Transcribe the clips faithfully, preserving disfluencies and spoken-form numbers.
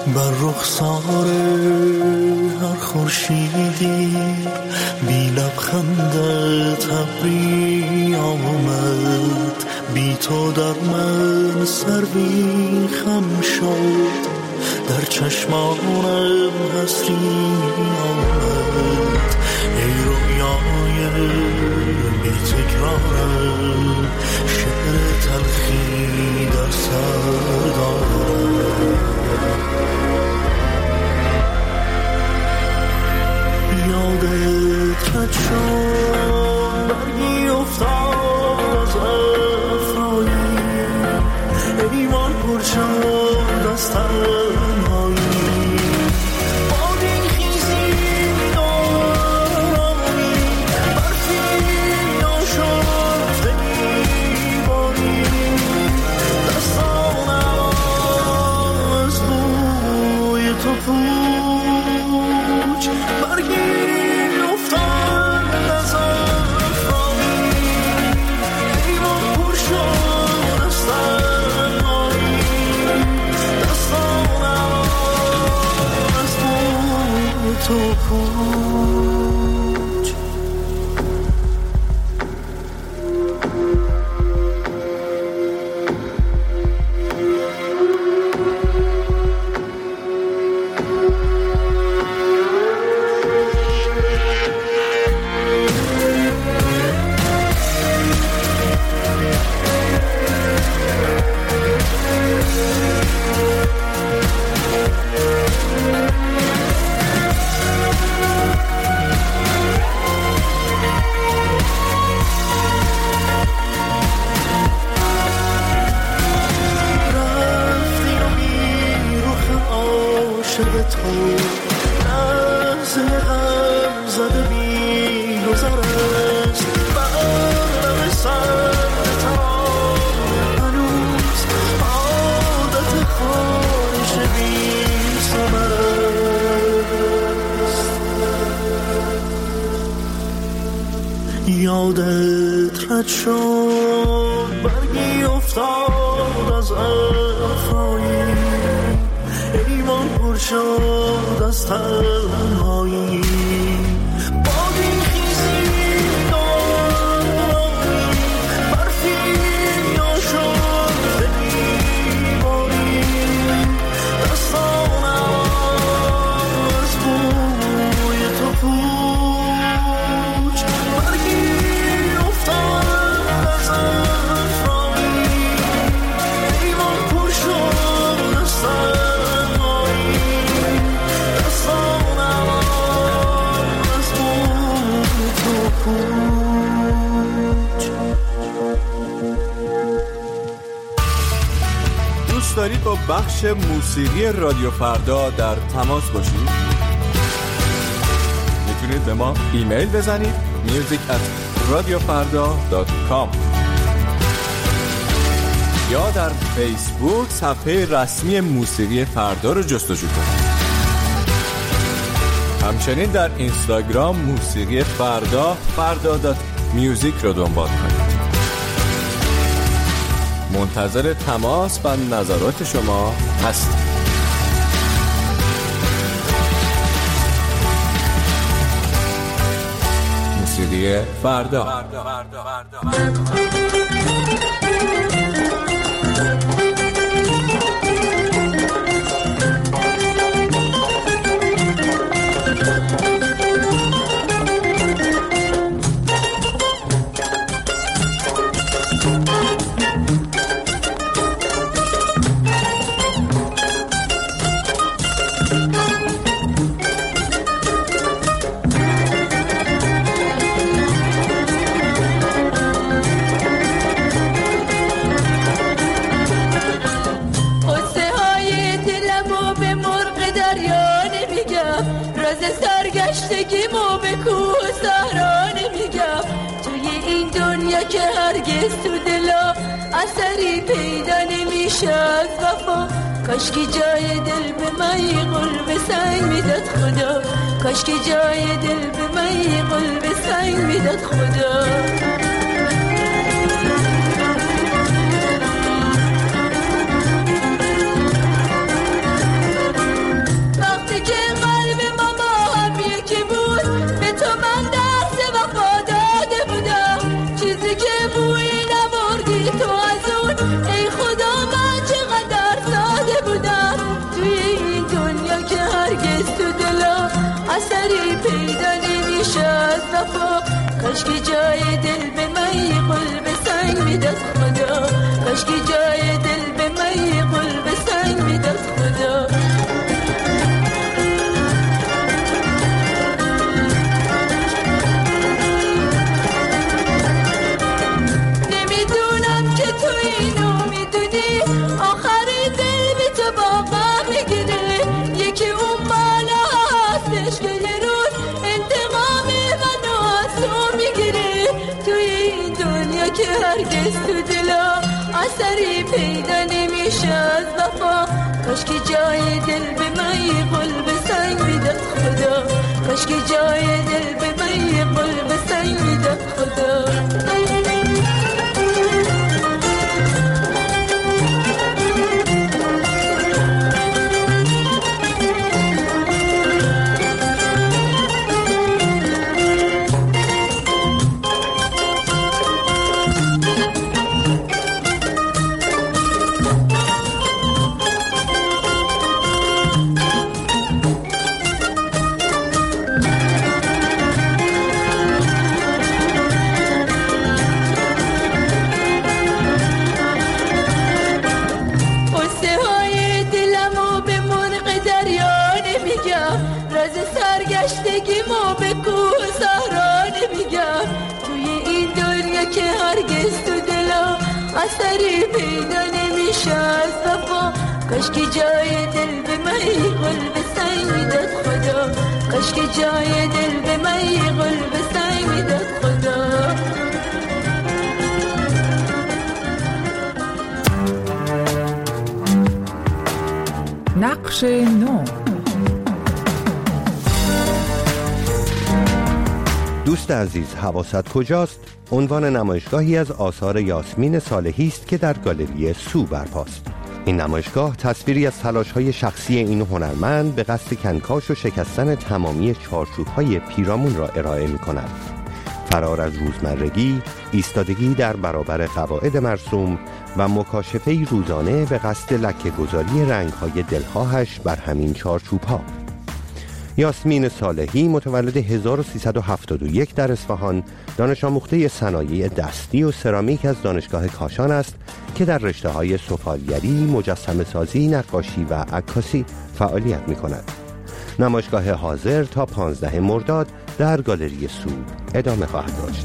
بر رخسار هر خورشیدی بی لبخندت ابری آمد، بی تو در من سروی خم شد، در چشمانم حسری آمد. ای رویای بی تکرارم، شعر تلخی در سر دارم. یادت رد شد برگی افتاد از افرایی، ایمان پر شد از تنهایی. بادی خیزی دارمی، برفی آشفته میباری، دستانم از بوی تو پوچ. برگی تو پوچ. یادت رد شد برگی افتاد از افرایی، ایمان پر شد از تنهایی. بادی خیزی داری، برفی آشفته میباری، دستانم از بوی تو پوچ. برگی افتاد از افرایی، ایمان پر شد از تنهایی، دستانم از بوی تو پوچ. دوست دارید با بخش موسیقی رادیو فردا در تماس باشید؟ میتونید به ما ایمیل بزنید music at radiofarda dot com یا در فیسبوک صفحه رسمی موسیقی فردا رو جستجو کنید. همچنین در اینستاگرام موسیقی فردا فردا دات میوزیک رو دنبال کنید. منتظر تماس و نظرات شما هستیم. موسیقی فردا. سرگشتگیمو به کوه صحرا نمیگم، توی این دنیا که هرگز تو دلا اثری پیدا نمیشه از وفا. کاشکی جای دل به من یه قلب سنگ میداد خدا، کاشکی جای دل به من یه قلب سنگ میداد خدا. اثری پیدا نمیشه از وفا کاش که جای دل به من یه قلب سنگ میداد خدا کاش که جای دل به من یه قلب سنگ میداد خدا نمیدونم که تو اینو میدونی آخری دل به تو باقا میگیره یکی اون بالا هستش که یه روز انتقام منو از تو میگیره توی این دنیا که هرگز تو دلا اثری پیدا نمیشه از وفا کاش که جای دل به من یه قلب سنگ میداد خدا کاش که جای دل به من یه قلب سنگ میداد خدا سرگشتگیمو به کوه صحرا نمیگم توی این دنیا که هرگز تو دلا اثری پیدا نمیشه از وفا کاش که جای دل به من یه قلب سنگ میداد خدا کاش که جای دل به من یه قلب سنگ میداد خدا نقش نو. دوست عزیز، حواست کجاست؟ عنوان نمایشگاهی از آثار یاسمین صالحی است که در گالری سو برپاست. این نمایشگاه تصویری از تلاش‌های شخصی این هنرمند به قصد کنکاش و شکستن تمامی چارچوب‌های پیرامون را ارائه می‌کند. فرار از روزمرگی، ایستادگی در برابر قواعد مرسوم و مکاشفه‌ای روزانه به قصد لکه‌گذاری رنگ‌های دلخواهش بر همین چارچوب‌ها. یاسمین صالحی متولد هزار و سیصد و هفتاد و یک در اصفهان، دانش آموخته صنایع دستی و سرامیک از دانشگاه کاشان است که در رشته‌های سفالگری، مجسمه سازی، نقاشی و عکاسی فعالیت می‌کند. نمایشگاه حاضر تا پانزدهم مرداد در گالری سو ادامه خواهد داشت.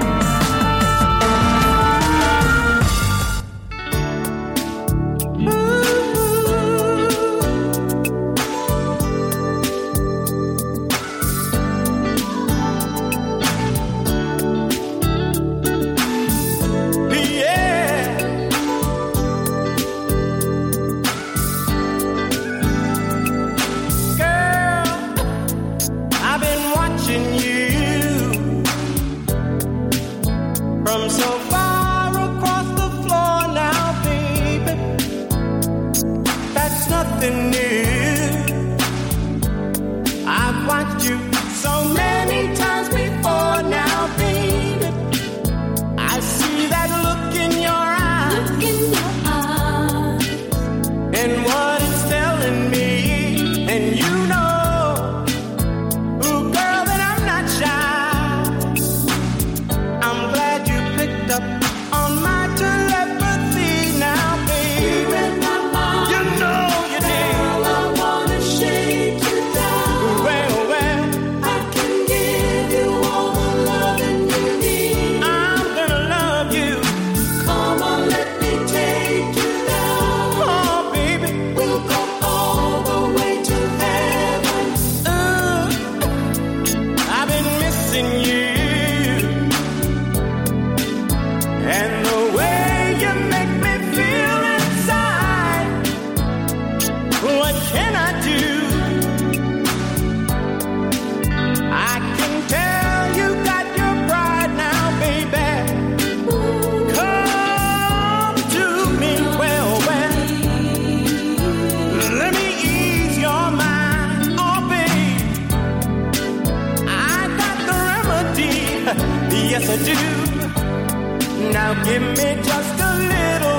Yes, I do. Now give me just a little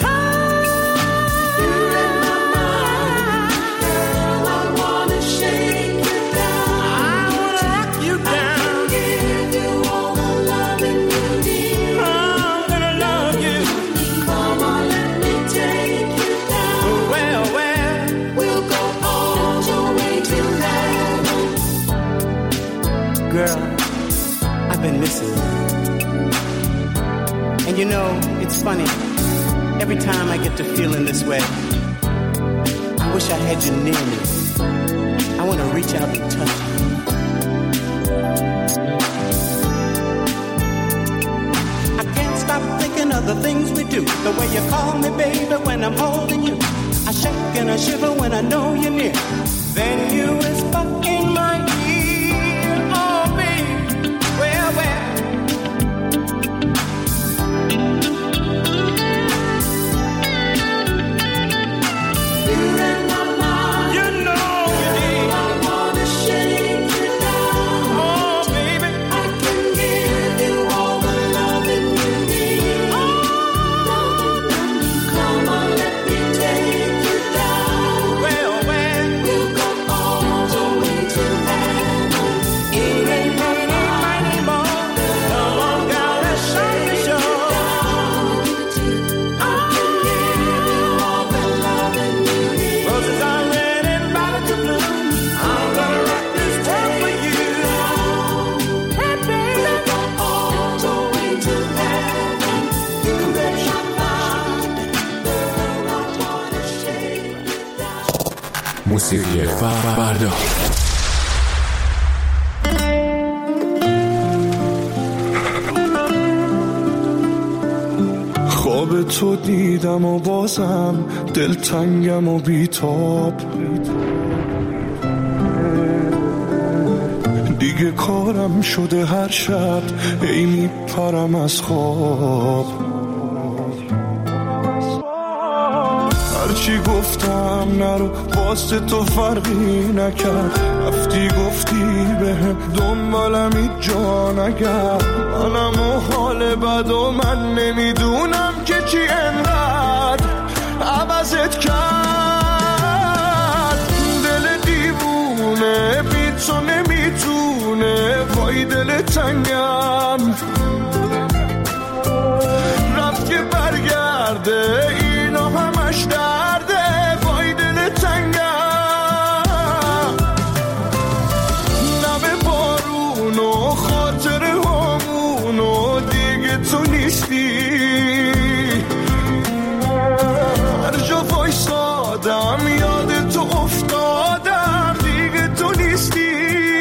time. You're in my mind, girl. I wanna shake you down. I Girl, I've been missing you. And you know, it's funny. Every time I get to feeling this way, I wish I had you near me. I want to reach out and touch you. I can't stop thinking of the things we do. The way you call me, baby, when I'm holding you. I shake and I shiver when I know you're near. Then you whisper in my ear, oh, baby, well, well. موسیقی فردا. خواب تو دیدم و بازم دلتنگم و بیتاب، دیگه کارم شده هر شب ای میپرم از خواب. هرچی گفتم نرو باز تو فرقی نکرد، رفتی گفتی بهم دنبالم هیچ جا نگرد. منم و حال بد و من نمیدونم که چی انقدر عوضت کرد. دل دیوونه بی تو نمیتونه، وای دل تنگم رفت که برگرده، اینا همش درده، وای دل تنگم. نم بارون و خاطر همون و دیگه تو نیستی، هر جا وایسادم یاد تو افتادم، دیگه تو نیستی.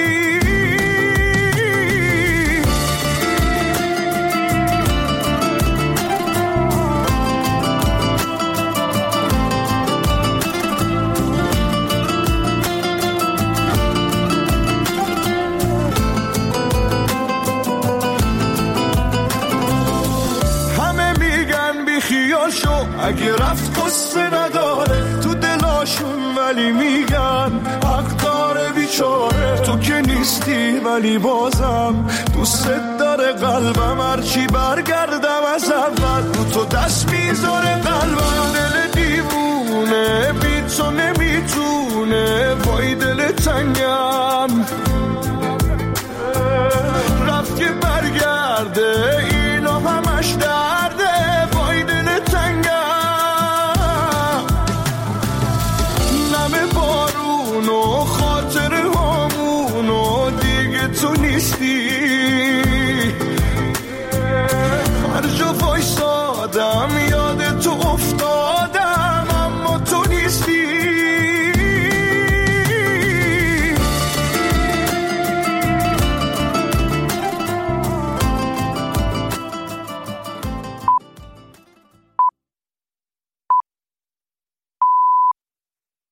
اگه رفت قصه نداره تو دلاشون، ولی میگن حق داره بیچاره. تو که نیستی ولی بازم دوست داره قلبم، هرچی برگردم از اول رو تو دست میذاره قلبم. دل دیوونه بی تو نمیتونه، وای دل تنگم